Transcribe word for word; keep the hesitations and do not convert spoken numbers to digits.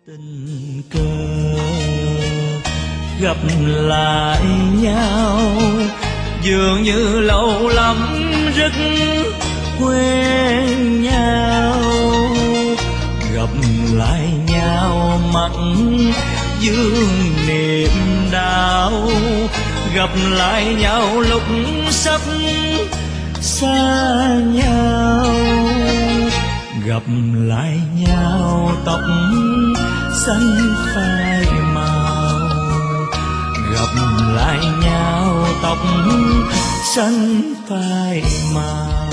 Tình cờ gặp lại nhau dường như lâu lắm rất quen nhau, gặp lại nhau mắt dương niềm đau, gặp lại nhau lúc sắp xa nhau, gặp lại nhau tóc xanh phai màu, gặp lại nhau tóc xanh phai màu.